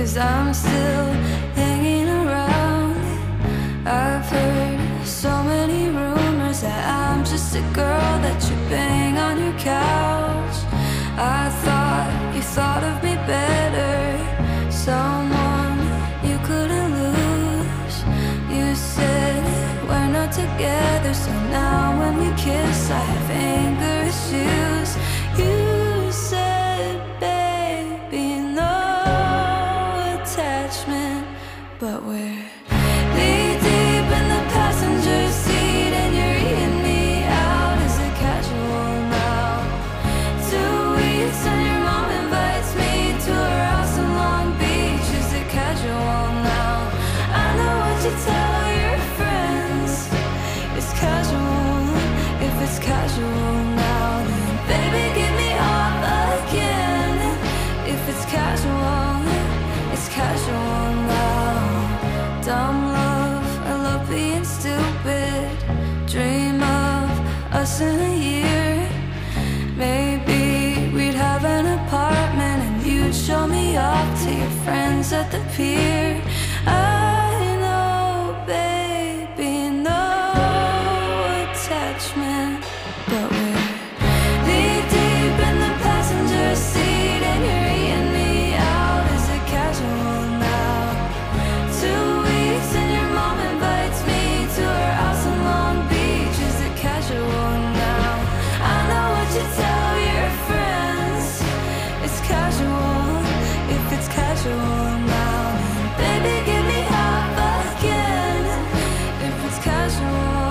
'cause I'm still hanging around. I've heard so many rumors that I'm just a girl that you bang on your couch. I thought you thought of me better, someone you couldn't lose. You said we're not together, so now when we kiss I have anger issues. You said, baby, no attachment, but we're knee deep in the passenger seat and you're eating me out. Is it casual now? 2 weeks and your mom invites me to her house in Long Beach. Is it casual now? I know what you tell your friends. It's casual. If it's casual now, then baby give me up again. If it's casual, it's casual now. Dumb love, I love being stupid. Dream of us in a year. Maybe we'd have an apartment and you'd show me off to your friends at the pier. I know, baby, no attachment, but we're knee deep in the passenger seat and you're eating me out. Is it casual now? 2 weeks and your mom invites me to her house in Long Beach. Is it casual now? I know what you tell your friends. It's casual. If it's casual now, then baby give me up again. If it's casual,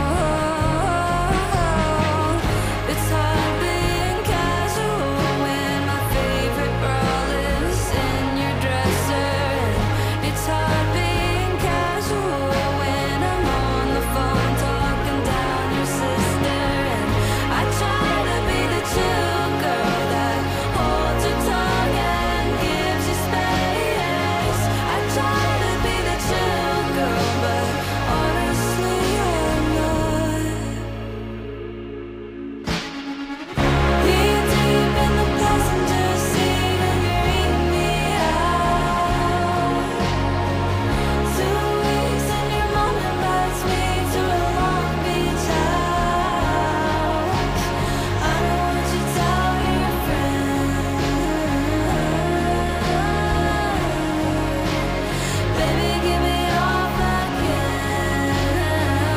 it's hard being casual when my favorite girl is in your dresser. It's hard being casual when I'm on the phone talking down your sister. And I try to be the chill girl that holds your tongue and gives you space. I try to be the chill girl, but honestly I'm not. Knee deep in the passenger seat and you're eating me out. 2 weeks and your mom invites me to a Long Beach house. I know what you tell your friends. Baby, give me off again.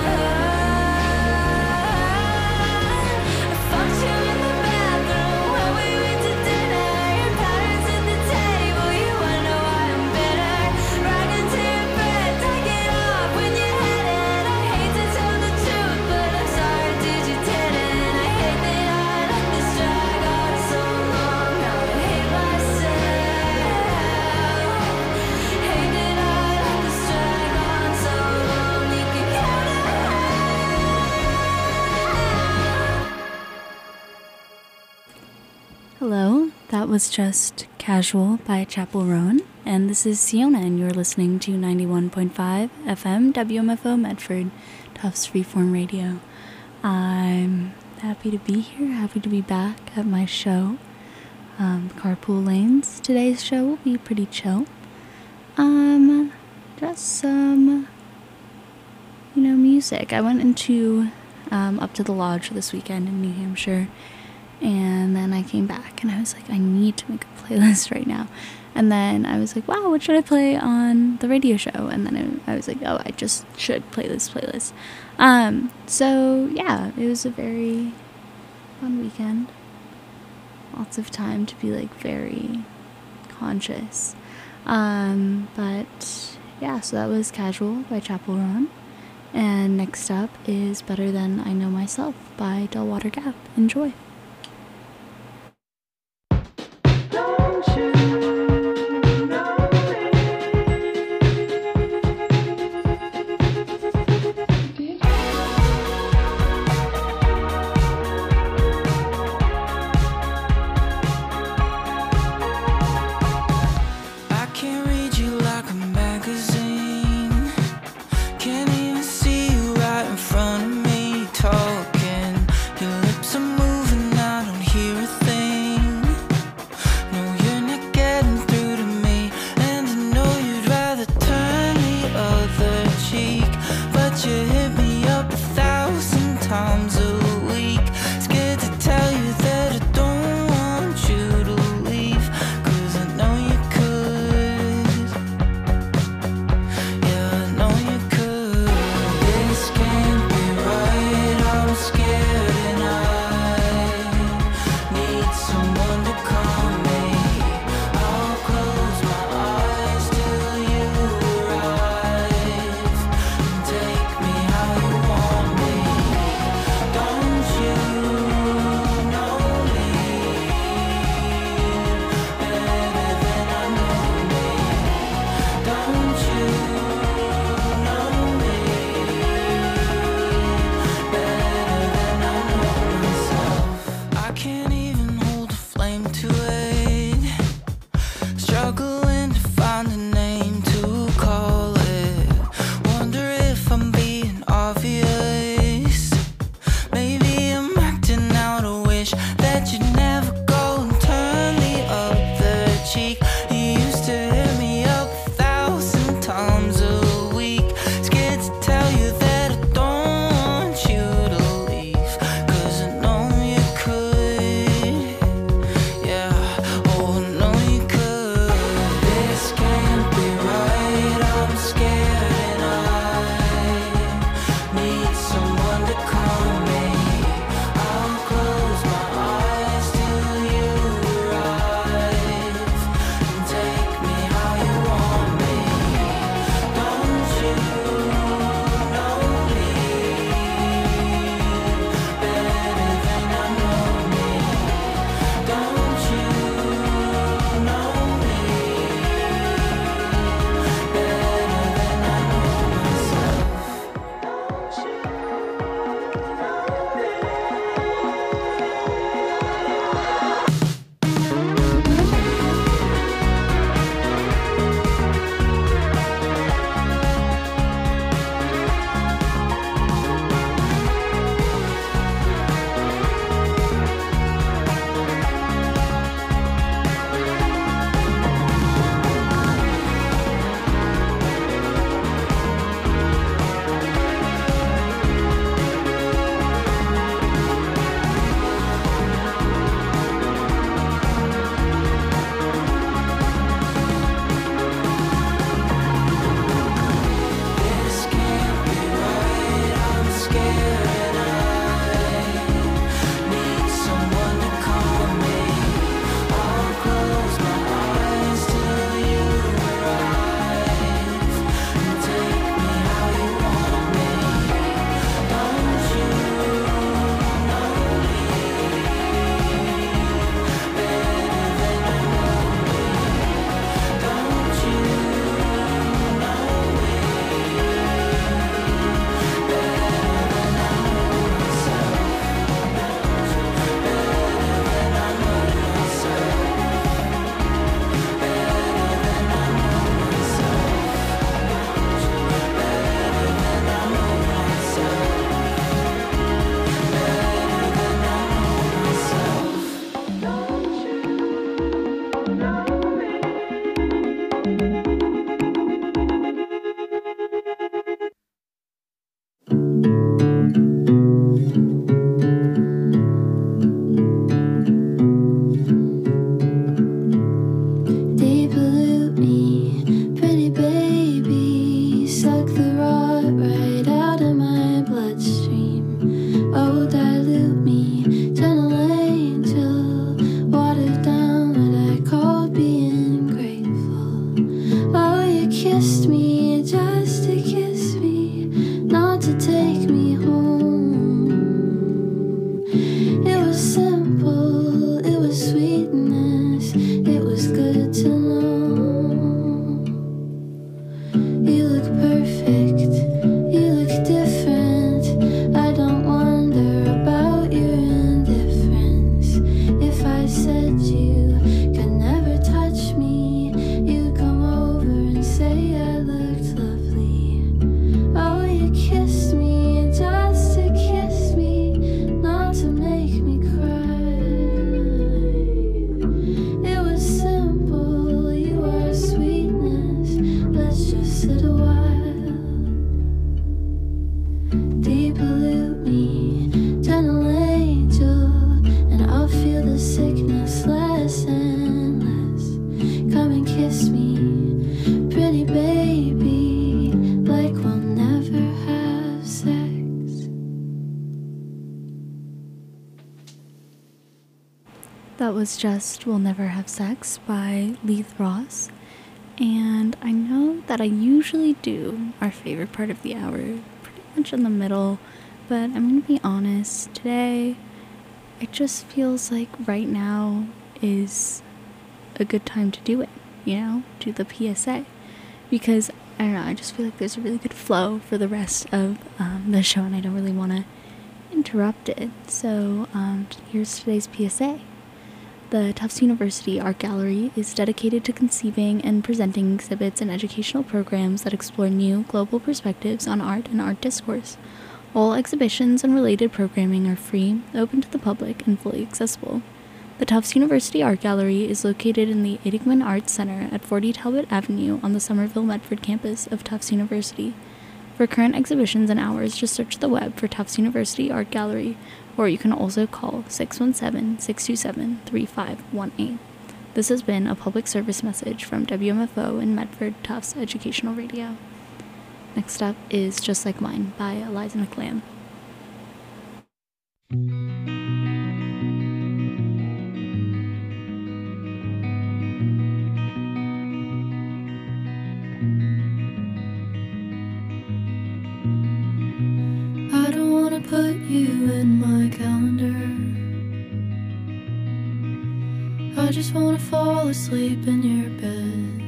I fucked you in the bathroom when we went to dinner. Your patterns at the table, you wonder why I'm bitter. Riding to your bed, take it off when you hit it. I hate to tell the truth, but I'm sorry, dude, you didn't. I hate that I let this drag on so long. Now I hate myself. Hate that I let this drag on so long. You can count it out. Hello, that was just Casual by Chapel Roan, and this is Siona, and you're listening to 91.5 FM WMFO Medford, Tufts Freeform Radio. I'm happy to be here, happy to be back at my show, Carpool Lanes. Today's show will be pretty chill. Just some, music. I went into up to the lodge this weekend in New Hampshire, and then I came back and I was like, I need to make a playlist right now. And then I was like, wow, what should I play on the radio show? And then I was like, oh, I just should play this playlist. So yeah, it was a very fun weekend. Lots of time to be like very conscious. But yeah, so that was Casual by Chapel Roan. And next up is Better Than I Know Myself by Delwater Gap. Enjoy. I can't read you like a magazine. Can't even see you right in front of me talking. Your lips are moving deep pollute me, turn the lane to, and I'll feel the sickness less and less. Come and kiss me, pretty baby, like we'll never have sex. That was just We'll Never Have Sex by Leith Ross. And I know that I usually do our favorite part of the hour pretty much in the middle, but I'm going to be honest, today it just feels like right now is a good time to do it, do the PSA. Because, I don't know, I just feel like there's a really good flow for the rest of the show and I don't really want to interrupt it. So here's today's PSA. The Tufts University Art Gallery is dedicated to conceiving and presenting exhibits and educational programs that explore new, global perspectives on art and art discourse. All exhibitions and related programming are free, open to the public, and fully accessible. The Tufts University Art Gallery is located in the Eddingman Arts Center at 40 Talbot Avenue on the Somerville Medford campus of Tufts University. For current exhibitions and hours, just search the web for Tufts University Art Gallery, or you can also call 617-627-3518. This has been a public service message from WMFO and Medford Tufts Educational Radio. Next up is Just Like Mine by Eliza McLamb. I don't wanna put you in my calendar. I just wanna fall asleep in your bed.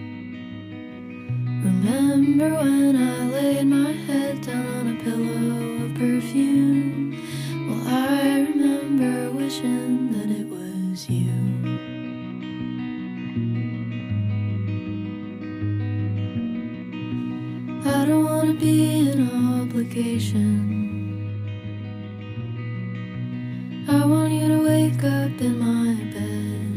Remember when I laid my head down on a pillow of perfume? Well, I remember wishing that it was you. I don't wanna be an obligation. I want you to wake up in my bed.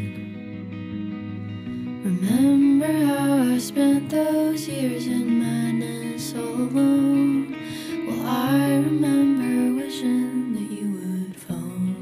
Remember how I spent those years in madness all alone? Well, I remember wishing that you would phone.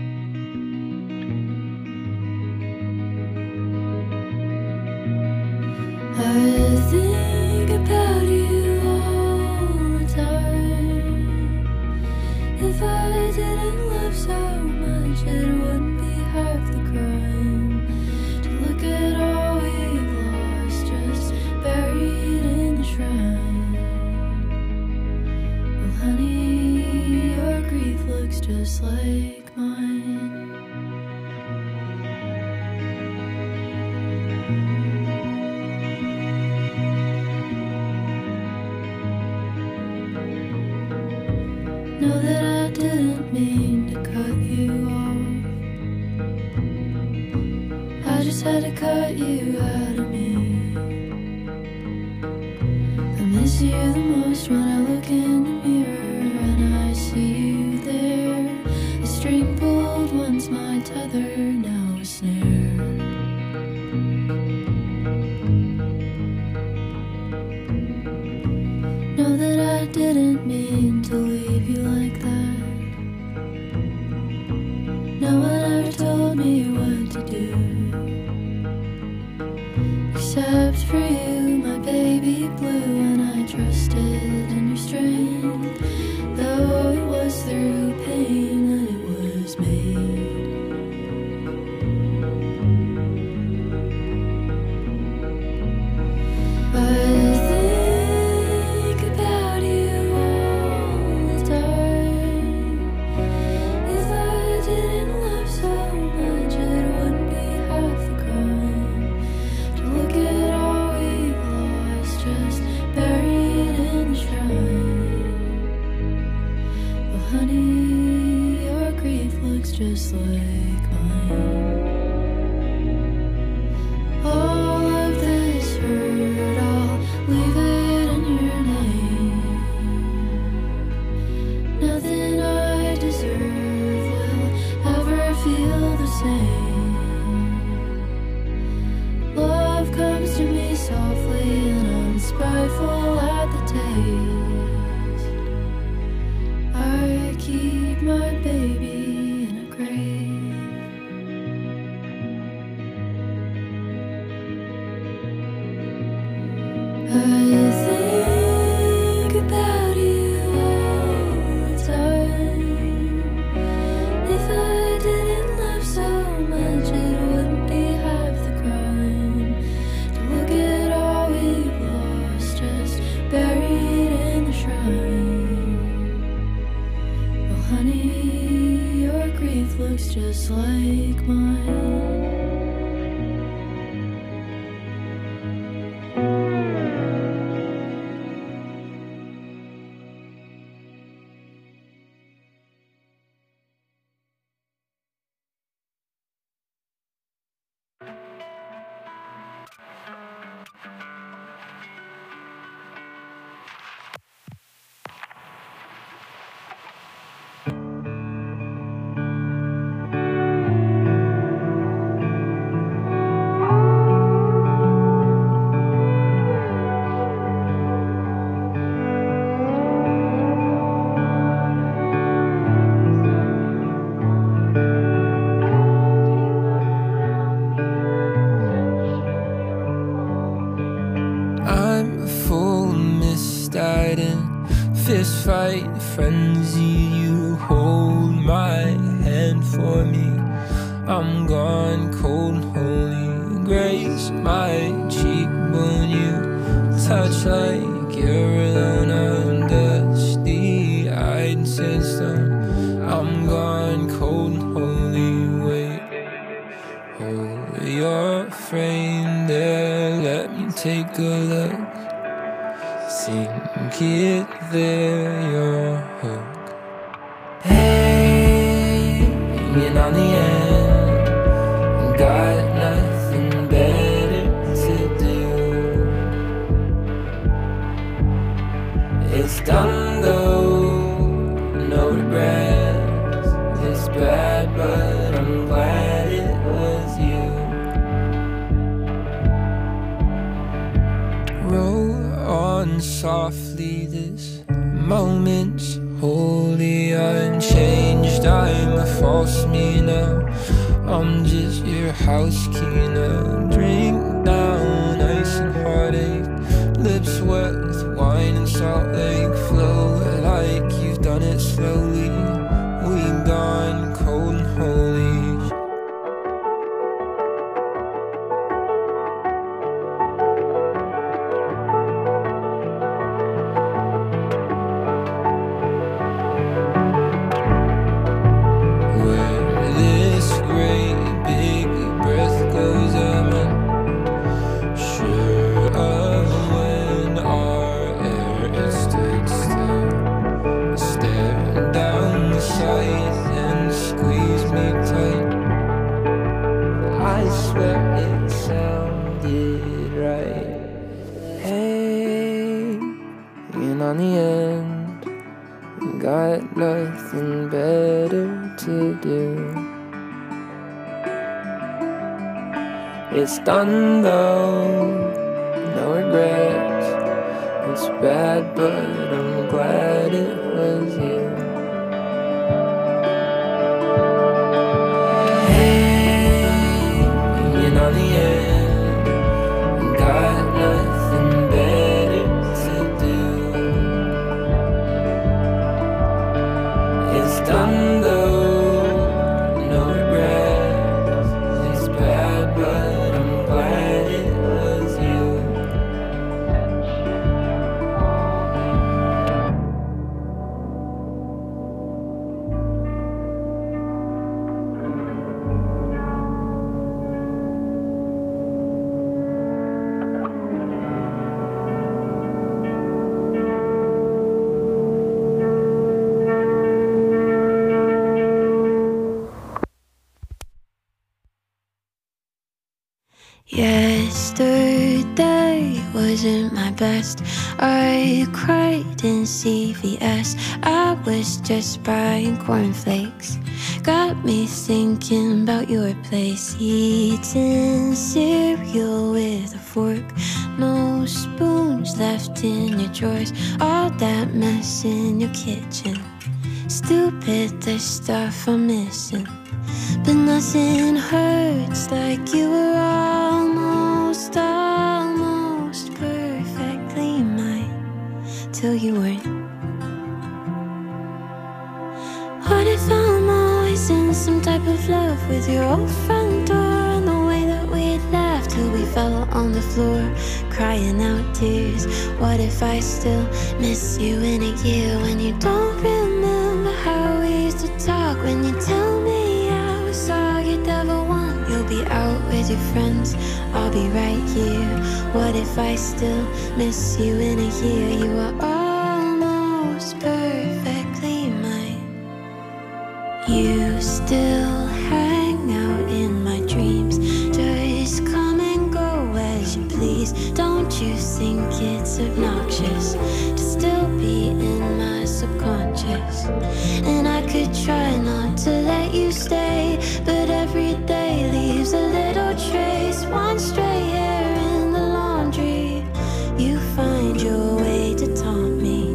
I think about you all the time. If I didn't love so much, it wouldn't be half the crime to look at all we've lost, just buried in the shrine. Well, honey, your grief looks just like mine. Know that I didn't mean to cut you off. I just had to cut you out of me. I miss you the most when I look in the mirror and I see you there. The string pulled once, my tether, now a snare. Know that I didn't mean to leave you like that. No one ever told me what to do, except for you, my baby blue. And I trusted in your strength, though it was through pain that it was made. But I think about you all the time. If I didn't love so much, it wouldn't be half the crime to look at all we've lost, just buried in the shrine. Well, honey, your grief looks just like mine. All of this hurt, I'll leave it in your name. Nothing I deserve will ever feel the same. Love comes to me softly and I'm spiteful at the taste. looks just like mine. Fist fight frenzy, you hold my hand for me. I'm gone cold and holy, grace my cheekbone. You touch like you're alone. I'm dusty-eyed sandstone. I'm gone cold and holy. Wait, hold your frame there, let me take a look. Think it there, your hook. Hanging on the end, got nothing better to do. It's done though, no regrets. It's bad, but I'm glad it was you. Roll on softly, this moment's wholly unchanged. I'm a false me now, I'm just your house key now. Drink down ice and heartache, lips wet with wine and salt lake. Flow like you've done it slowly, we gone cold and holy. On the end, got nothing better to do. It's done though, no regrets. It's bad, but I'm glad it was you. Hanging on the end, got nothing better to do. It's done though, no regrets. It's bad, but I'm glad it was you. Yesterday wasn't my best. I cried in CVS. I was just buying cornflakes. Got me thinking about your place. Eating cereal with a fork, no spoons left in your drawers. All that mess in your kitchen. Stupid, the stuff I'm missing. But nothing hurts like you were almost perfectly mine till you weren't. What if I'm always in some type of love with your old front door, and the way that we'd laugh till we fell on the floor, crying out tears? What if I still miss you in a year when you don't remember how we used to talk, when you tell me out be right here. What if I still miss you in a year? You are almost perfectly mine. You still hang out in my dreams. Just come and go as you please. Don't you think it's obnoxious to still be in my subconscious? And I could try not to let you stay, but every day leaves a little trace. One stray hair in the laundry, you find your way to taunt me.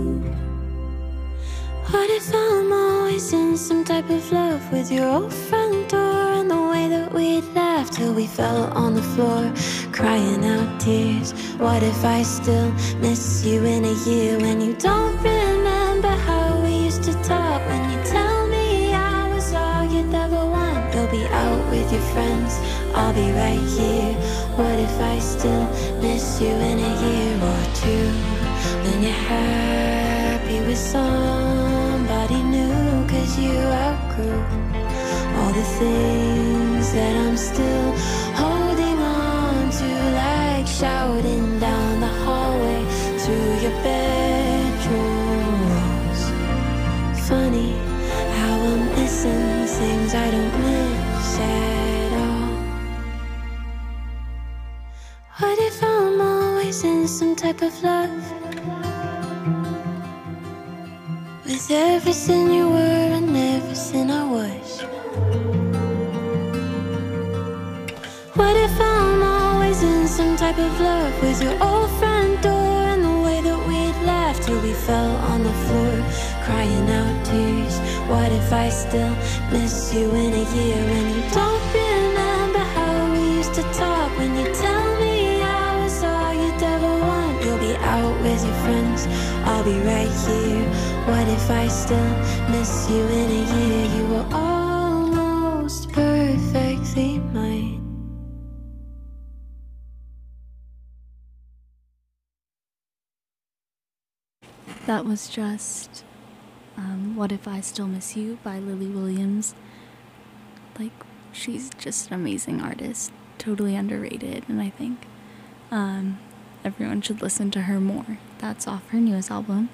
What if I'm always in some type of love with your old front door, and the way that we'd laugh till we fell on the floor, crying out tears? What if I still miss you in a year, when you don't remember how we used to talk, when you tell me I was all you'd ever want? You'll be out with your friends, I'll be right here. What if I still miss you in a year or two, when you're happy with somebody new, 'cause you outgrew all the things that I'm still holding on to, like shouting down the hallway through your bedroom walls. Funny how I'm missing things I don't miss at all. What if I'm always in some type of love with everything you were and everything I was? What if I'm always in some type of love with your old front door, and the way that we'd laugh till we fell on the floor, crying out tears? What if I still miss you in a year, when you don't remember how we used to talk, when you tell me I was all you'd ever want? You'll be out with your friends, I'll be right here. What if I still miss you in a year? You were almost perfectly mine. That was just What If I Still Miss You by Lily Williams. Like, she's just an amazing artist, totally underrated, and I think everyone should listen to her more. That's off her newest album.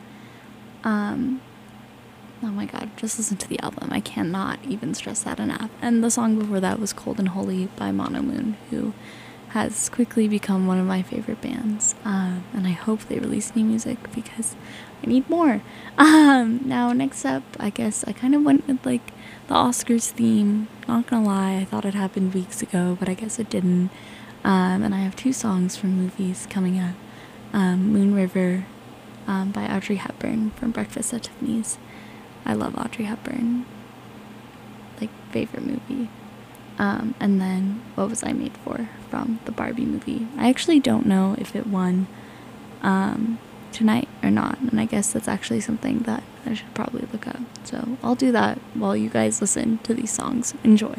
Oh my god, just listen to the album. I cannot even stress that enough. And the song before that was Cold and Holy by Mono Moon, who has quickly become one of my favorite bands. And I hope they release new music because I need more. Now, next up, I guess I kind of went with like the Oscars theme. Not gonna lie, I thought it happened weeks ago, but I guess it didn't. And I have two songs from movies coming up. Moon River by Audrey Hepburn from Breakfast at Tiffany's. I love Audrey Hepburn. Like, favorite movie. And then What Was I Made For from the Barbie movie. I actually don't know if it won tonight or not, and I guess that's actually something that I should probably look up. So I'll do that while you guys listen to these songs. Enjoy.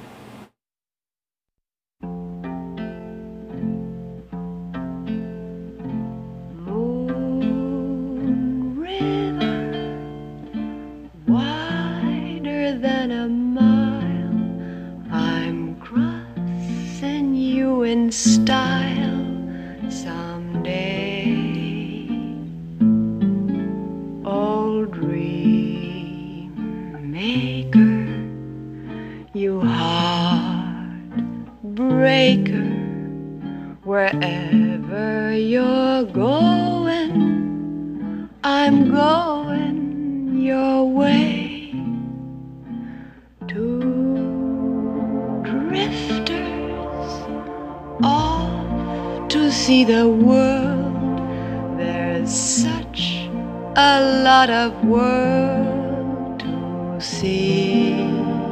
Moon River, wider than a mile, I'm crossing you in style someday. Old dream maker, you heartbreaker, wherever you're going, I'm going your way. Two drifters off to see the world. There's such a lot of world to see.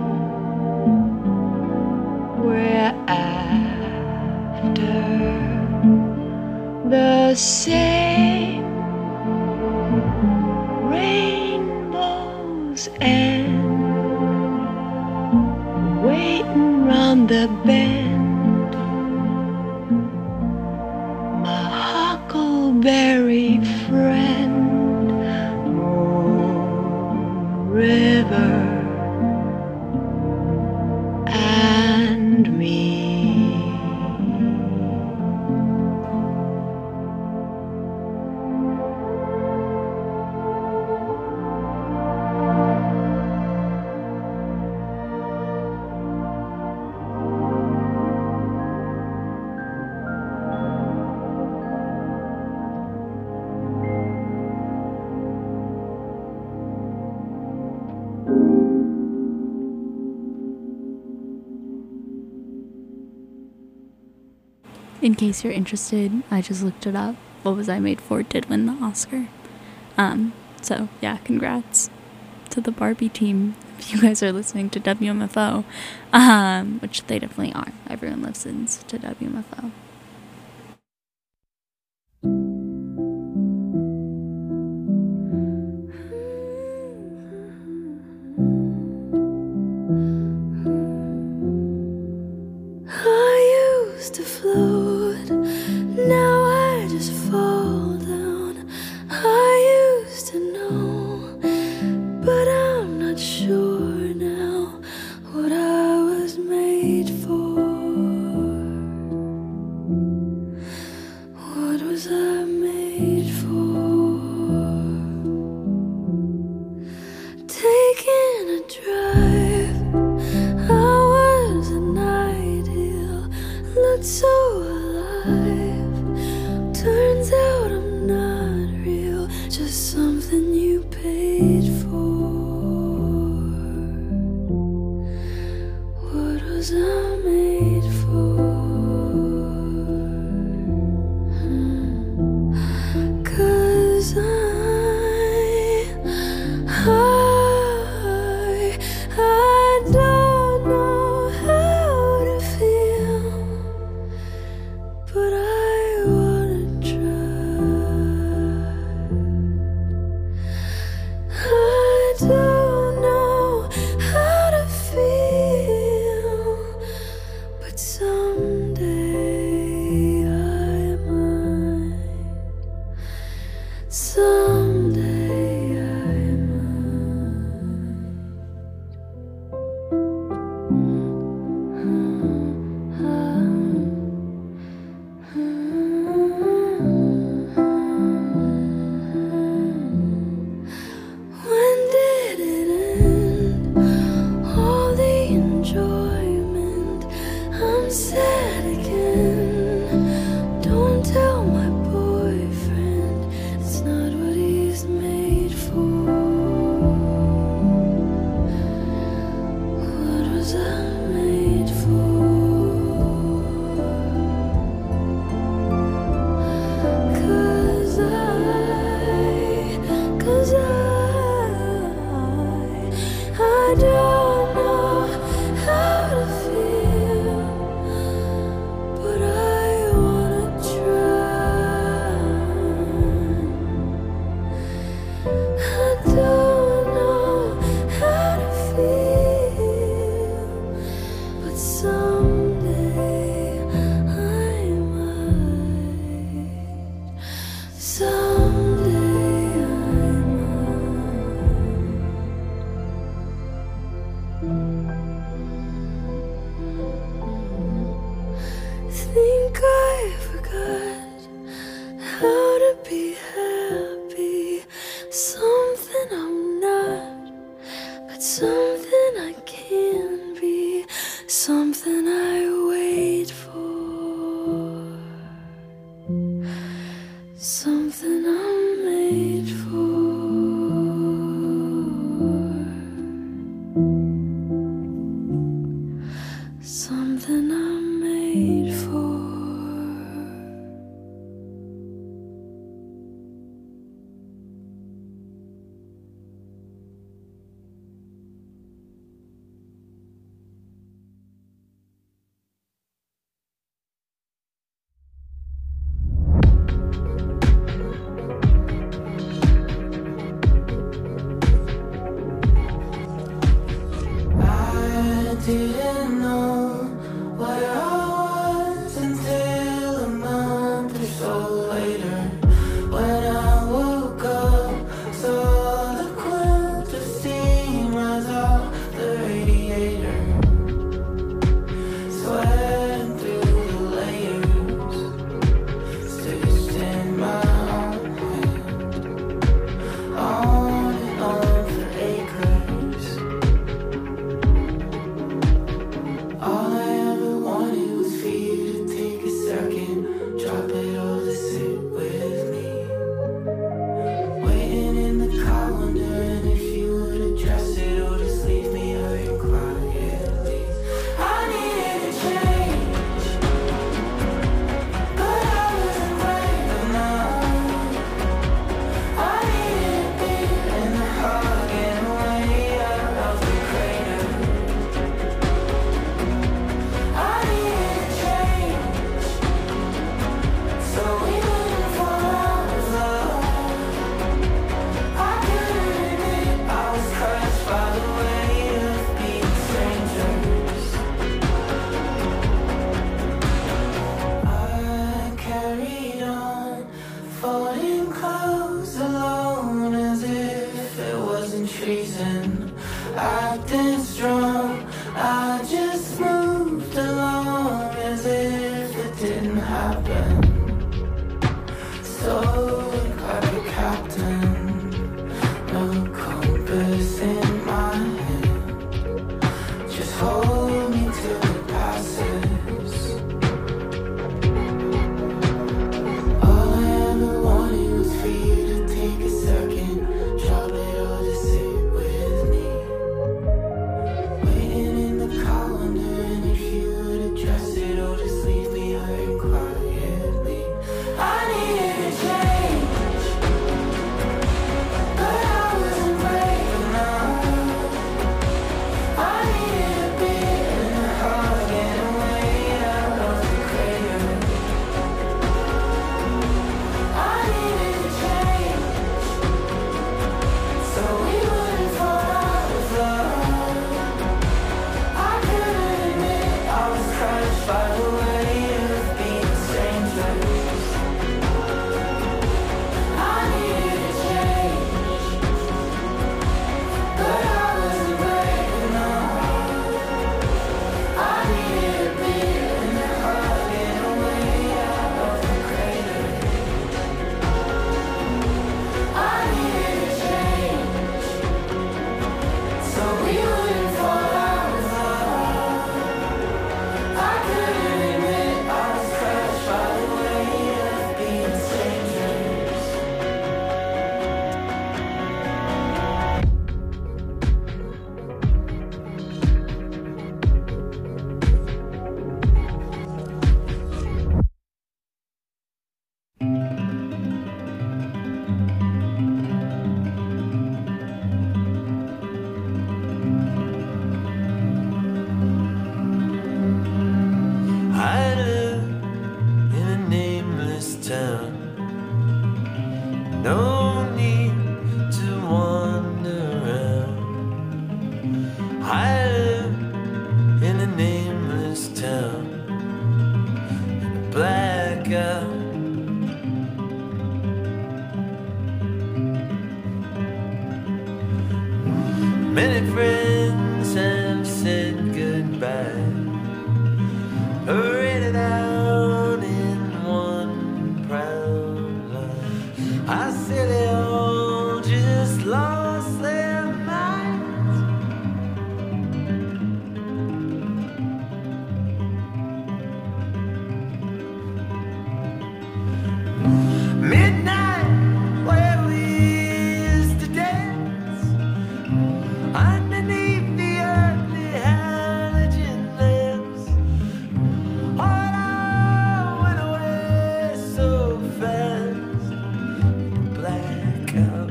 We're after the same rainbow's end, waiting round the bend. My huckleberry friend, Moon River and me. In case you're interested, I just looked it up. What Was I Made For did win the Oscar. So yeah, congrats to the Barbie team. If you guys are listening to WMFO, which they definitely are. Everyone listens to WMFO. I used to float, now I just fall down. I used to know, but I'm not sure now what I was made for. What was I made for? Taking a drive, I was an ideal, looked so alive. Turns out I'm not real, just something you paid for. What was I made for? 'Cause I don't know how to feel, but I wanna try. I don't know how to feel, but someday I might. Someday I When did it end? All the enjoyment. I'm sad again. Don't tell my boyfriend, it's not what he's made for. What was I made for? 'Cause I don't know how to feel, but I wanna try. I don't know how to feel, but someday I might. Someday I think I forgot how to be happy. Something I'm not, but something I can be. Something I wait for. Something I'm made for. Something I'm made for. I didn't know what I was until a month or so later. When I woke up, saw the quilt of steam rise off the radiator. Sweating through the layers, stitched in my own head. On and on for acres. treason, acting strong. I just moved along as if it didn't happen. So like a captain, no compass in my hand. Just hold me till it passes. All I ever wanted was for you to take a second, drop it all to sit with me. Waiting in the car, wondering if you would address it or just leave me hurting quietly. I needed a change, but I wasn't brave enough. I needed a bit and a hug and a way out of the crater. I needed a change, so we wouldn't fall out of love. I couldn't admit I was crushed by the weight of being strangers. I needed a change, but I wasn't brave enough. I needed a beer and a hug and a way out of the crater. I needed a change, so we wouldn't fall out of love. I couldn't admit I was crushed by the weight of being strangers. I live in a nameless town. No need to wander around. I live in a nameless town. In a blackout. Many friends have said goodbye. Rated out in one proud line. I say they all just lost their minds. Midnight, where we used to dance underneath the ugly halogen lamps. All went away so fast, blackout.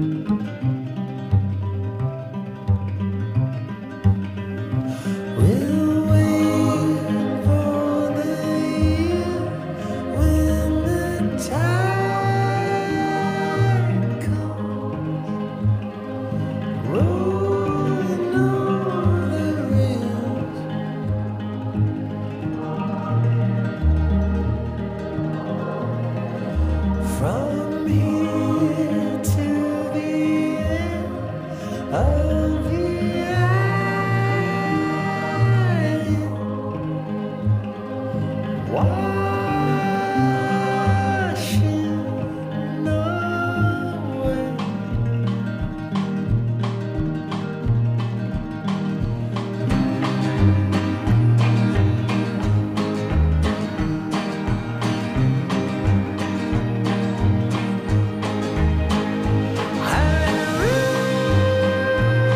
We'll wait for the year when the tide comes, rolling over the rails. From here to the end of the island, washing away. I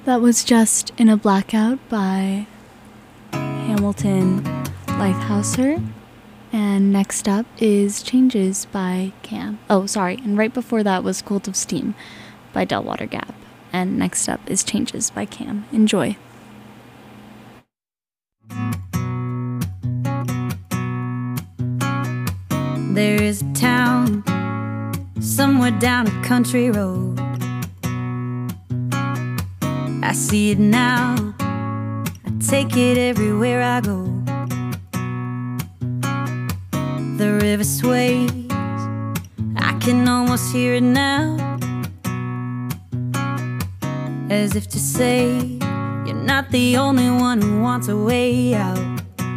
That was Just in a Blackout by Hamilton Leithauser. And next up is Changes by Cam. Oh, sorry. And right before that was Cult of Steam by Delwater Gap. And next up is Changes by Cam. Enjoy. There is a town somewhere down a country road. I see it now, I take it everywhere I go. The river sways, I can almost hear it now, as if to say, you're not the only one who wants a way out.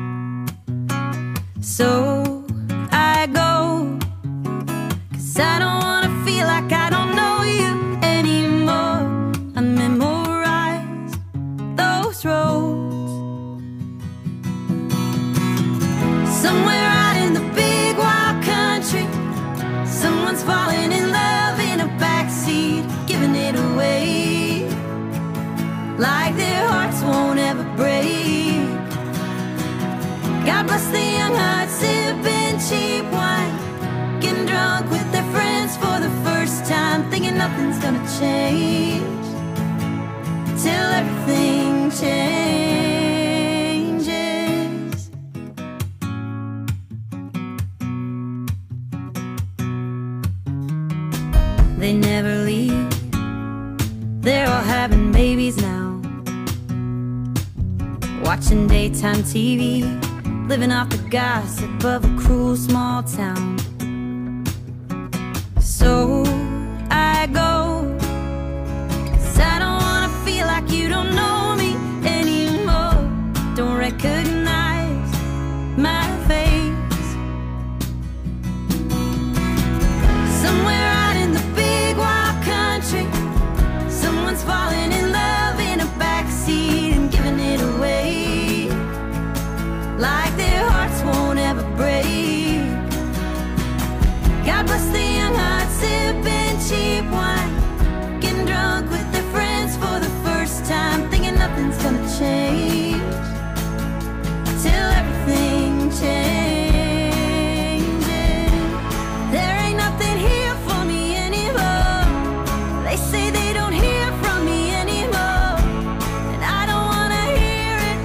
So I go, 'cause I don't wanna feel like I don't know you anymore. I memorize those roads. Somewhere out in the big wild country, someone's falling in love in a backseat, giving it away, like their hearts won't ever break. God bless the young hearts sipping cheap wine, getting drunk with their friends for the first time, thinking nothing's gonna change till everything changes. They never leave, they're all having babies now, watching daytime TV, living off the gossip of a cruel small town. So I go, 'cause I don't wanna feel like you don't know me anymore, don't recognize my face. Somewhere out in the big wild country, someone's falling in love in a backseat and giving it away, like their hearts won't ever break. God bless the young hearts sipping cheap wine, getting drunk with their friends for the first time, thinking nothing's gonna change till everything changes. There ain't nothing here for me anymore. They say they don't hear from me anymore, and I don't wanna hear it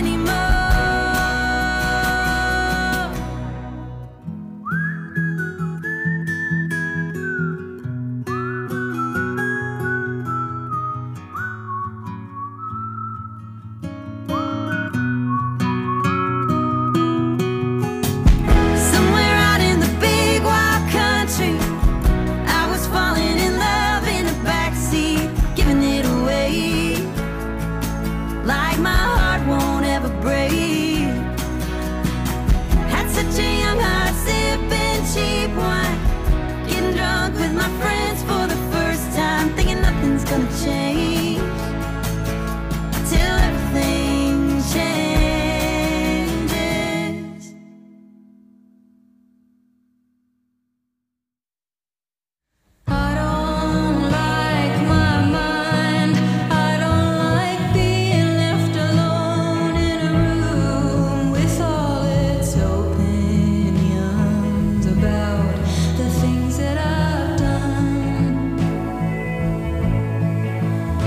anymore. Somewhere out in the big wild country, I was falling in love in a backseat, giving it away, like my heart won't ever break. Had such a young heart sipping cheap wine, getting drunk with my friends for the first time, thinking nothing's gonna change till everything changes. I don't like my mind, I don't like being left alone in a room with all its opinions about the things that I've done.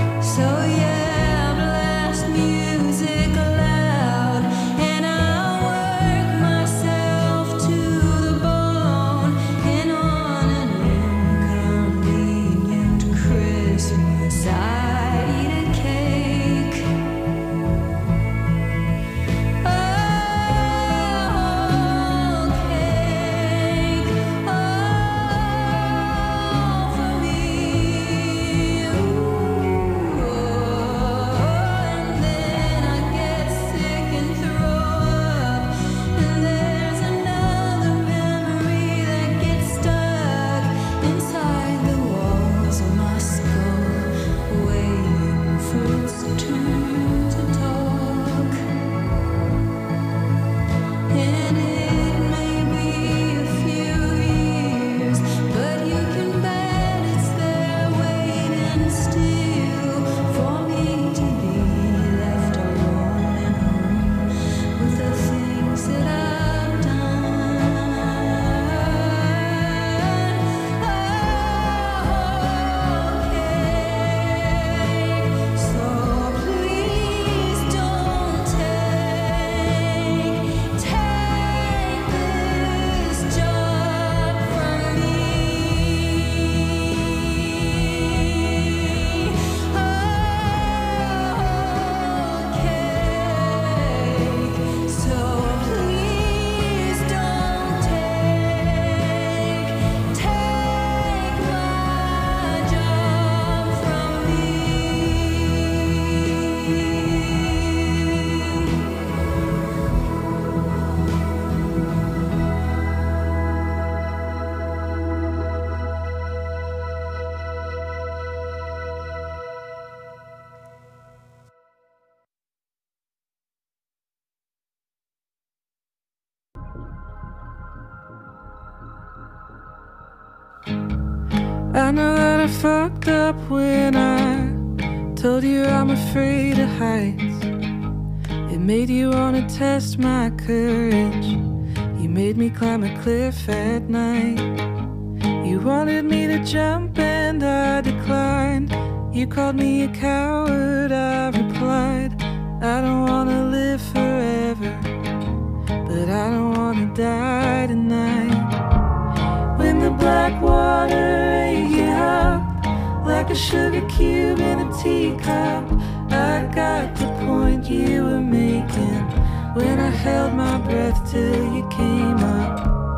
I know that I fucked up when I told you I'm afraid of heights. It made you wanna test my courage. You made me climb a cliff at night. You wanted me to jump and I declined. You called me a coward, I replied. I don't wanna live forever, but I don't wanna die tonight. When the black water ate you up like a sugar cube in a teacup, I got the point you were making when I held my breath till you came up.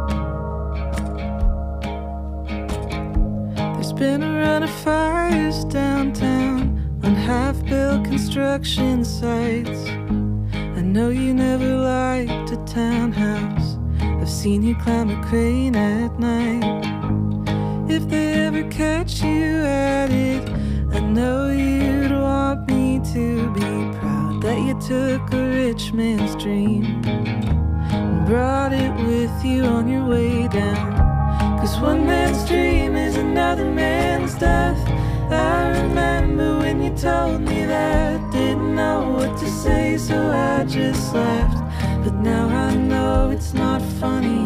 There's been a run of fires downtown on half-built construction sites. I know you never liked a townhouse. I've seen you climb a crane at night. If they ever catch you at it, I know you'd want me to be proud that you took a rich man's dream and brought it with you on your way down. 'Cause one man's dream is another man's death. I remember when you told me that. Didn't know what to say, so I just laughed. But now I know it's not funny.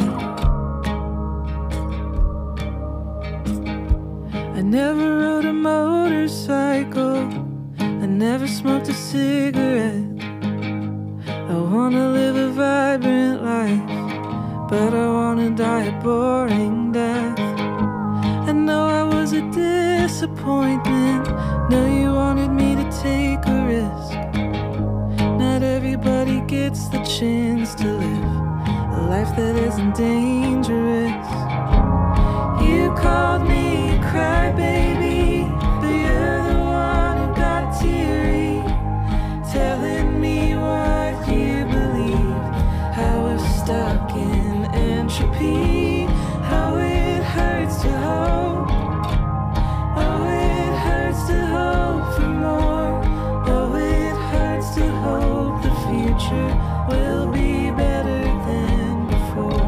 I never rode a motorcycle, I never smoked a cigarette. I wanna live a vibrant life, but I wanna die a boring death. I know I was a disappointment. Know you wanted me to take a risk. Not everybody gets the chance to live a life that isn't dangerous. You called me a crybaby, but you're the one who got teary, telling me what you believe, how we're stuck in entropy, how it hurts to hope. Oh, it hurts to hope for more. Oh, it hurts to hope the future will be better than before.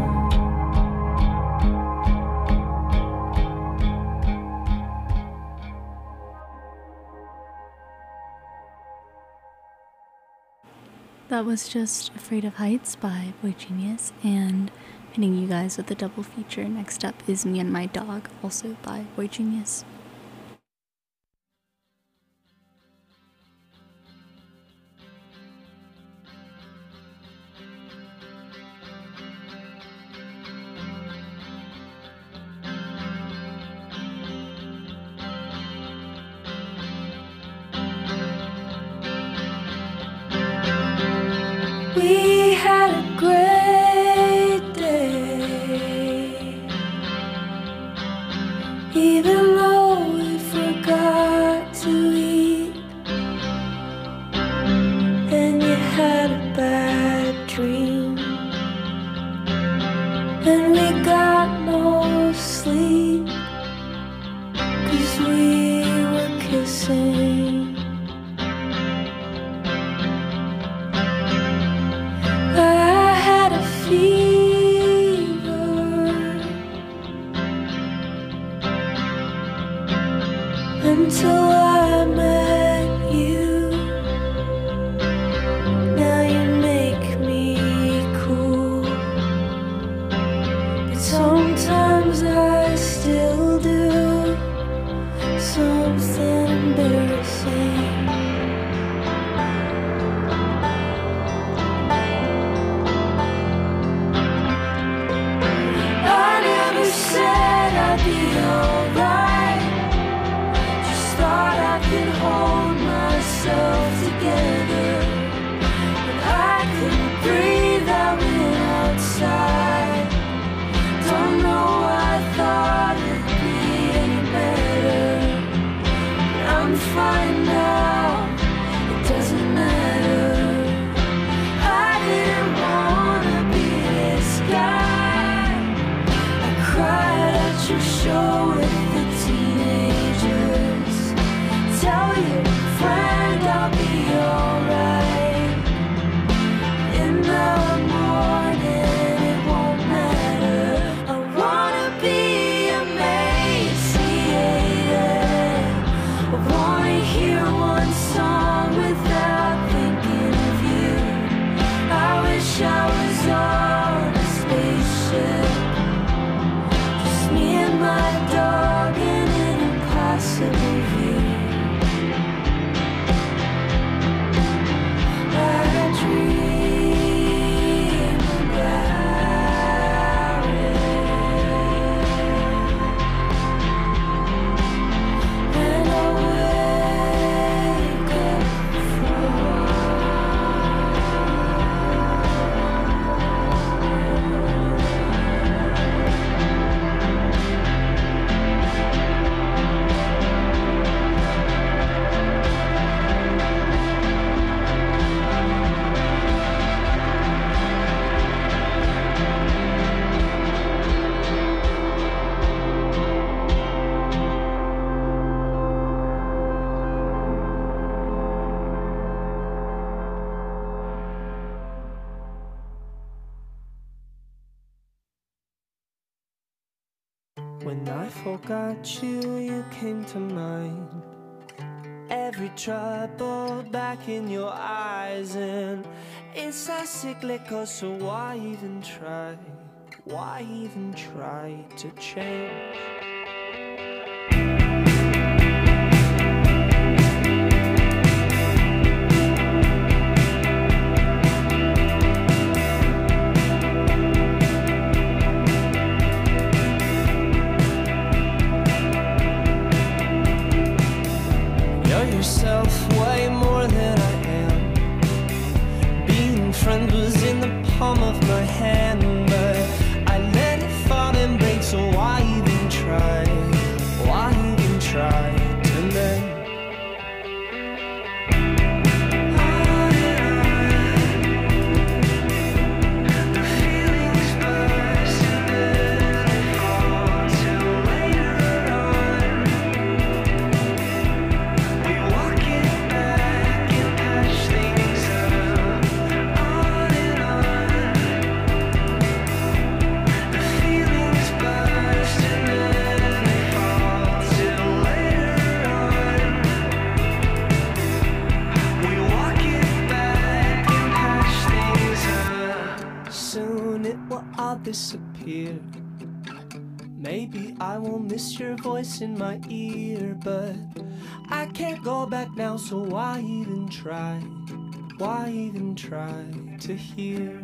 That was just Afraid of Heights by Boy Genius, and hitting you guys with a double feature. Next up is Me and My Dog, also by Boy Genius. We had a great day, even though we forgot to eat, and you had a bad dream, and we got no sleep, 'cause we were kissing. I had a fever, until I met you. Now you make me cool, but sometimes I still do something embarrassing. Said I'd be alright, just thought I could hold myself together, but I couldn't breathe, I went outside. Don't know why I thought it'd be any better, but I'm fine now, it doesn't matter. I didn't wanna be this guy. Cried at your show with the teenagers. Tell your friend I'll be alright. In the morning it won't matter. I wanna be a man. When I forgot you, you came to mind. Every trouble back in your eyes, and it's as cyclical, so why even try? Why even try to change? Yourself way more than I am. Being friends was in the palm of my hand, but I let it fall and break, so why even try? Why even try to mend? The feelings burst and then they fall till later on. We walk it back and patch things up, on and on. The feelings burst and then they fall till later on. We walk it back and patch things up. Soon it will all disappear. Maybe I won't miss your voice in my ear, but I can't go back now, so why even try? Why even try to hear?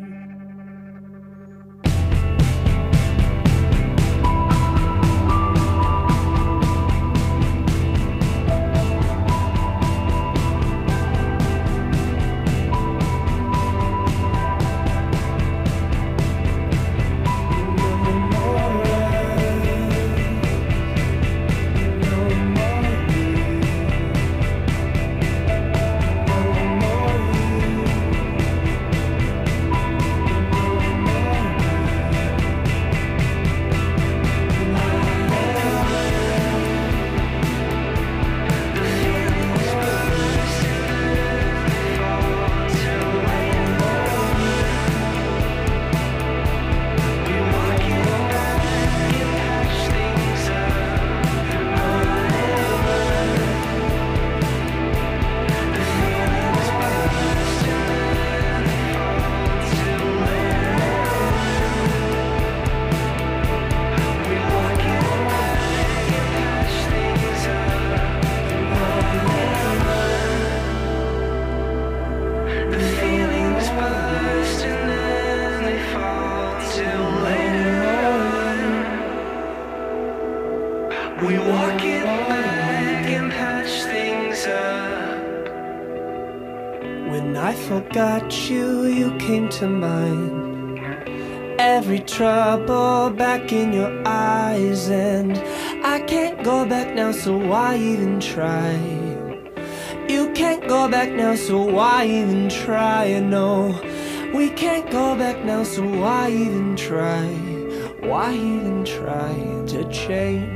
We walk it back and patch things up. When I forgot you, you came to mind. Every trouble back in your eyes, and I can't go back now, so why even try? You can't go back now, so why even try? No, we can't go back now, so why even try? Why even try to change?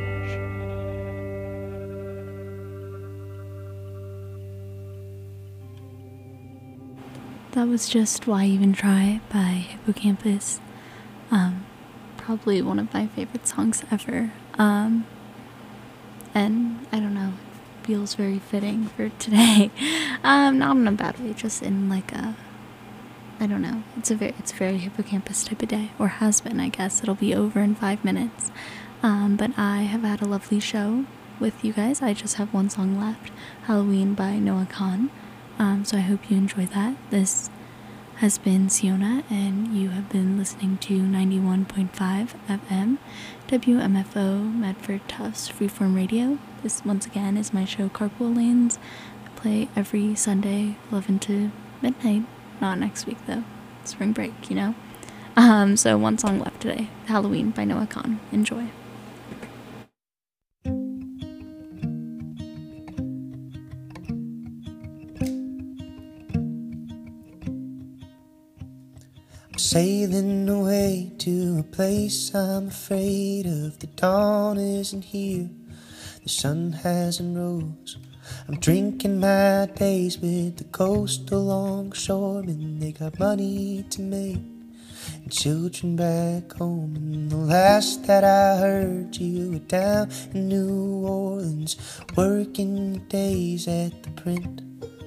That was just Why Even Try by Hippocampus. Probably one of my favorite songs ever. And I don't know, it feels very fitting for today. Not in a bad way, just in like a, I don't know, it's a very Hippocampus type of day, or has been, I guess. It'll be over in 5 minutes. But I have had a lovely show with you guys. I just have one song left, Halloween by Noah Kahan. So I hope you enjoy that. This has been Siona, and you have been listening to 91.5 FM, WMFO, Medford Tufts Freeform Radio. This, once again, is my show Carpool Lanes. I play every Sunday, 11 to midnight. Not next week, though. Spring break, you know? So one song left today, Halloween by Noah Kahan. Enjoy. Sailing away to a place I'm afraid of. The dawn isn't here, the sun hasn't rose. I'm drinking my days with the coastal longshoremen. They got money to make and children back home, and the last that I heard, you were down in New Orleans, working your days at the print.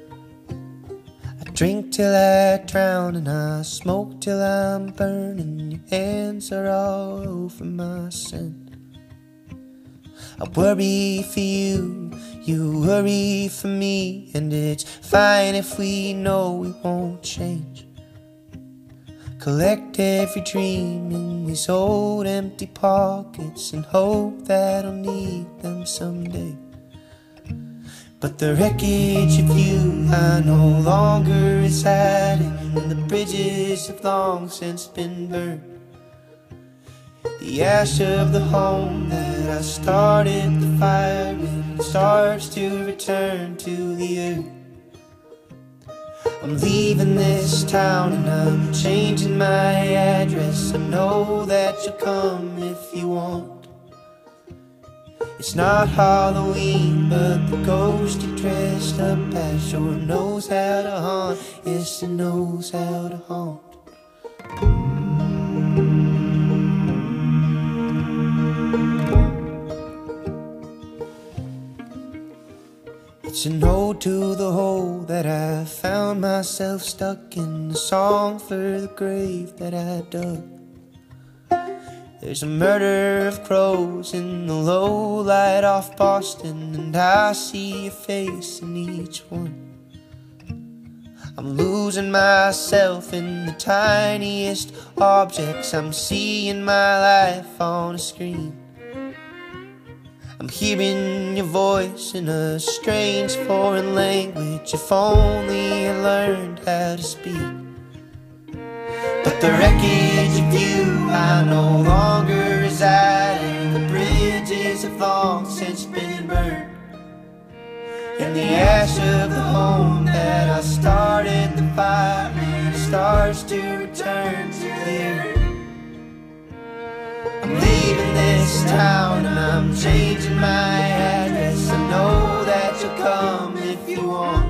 I drink till I drown and I smoke till I'm burning. Your hands are all over my scent. I worry for you, you worry for me, and it's fine if we know we won't change. Collect every dream in these old empty pockets and hope that I'll need them someday. But the wreckage of you I no longer reside in, and the bridges have long since been burned. The ash of the home that I started the fire in starts to return to the earth. I'm leaving this town and I'm changing my address. I know that you'll come if you want. It's not Halloween, but the ghost you dressed up as sure knows how to haunt. Yes, it knows how to haunt. It's an ode to the hole that I found myself stuck in, a song for the grave that I dug. There's a murder of crows in the low light off Boston, and I see your face in each one. I'm losing myself in the tiniest objects. I'm seeing my life on a screen. I'm hearing your voice in a strange foreign language. If only I learned how to speak. But the wreckage of you I no longer reside in. The bridges have long since been burned, and the ash of the home that I started the fire in starts to return to the earth. I'm leaving this town and I'm changing my address. I know that you'll come if you want.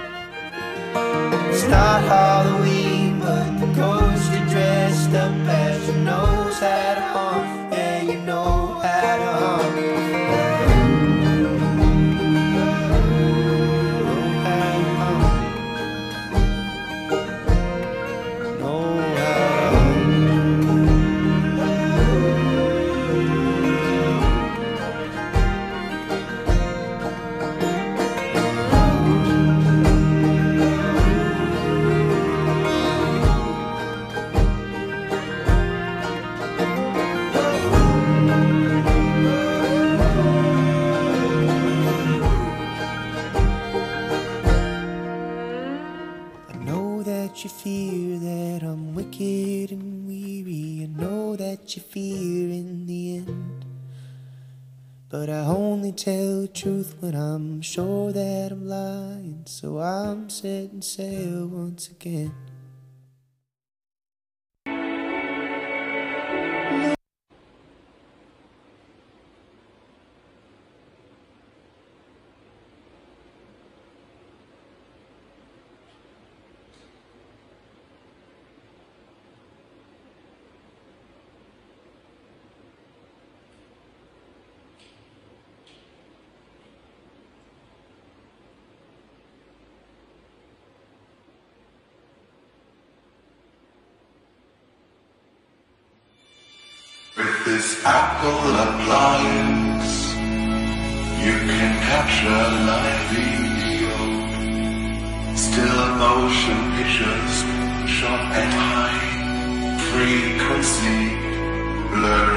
It's not Halloween, but the ghost you dressed up as you knows how to haunt. Yeah, you know how to haunt. You fear that I'm wicked and weary. I know that you fear in the end, but I only tell the truth when I'm sure that I'm lying. So I'm setting sail once again. With this Apple appliance, you can capture live video, still motion pictures shot at high frequency, blur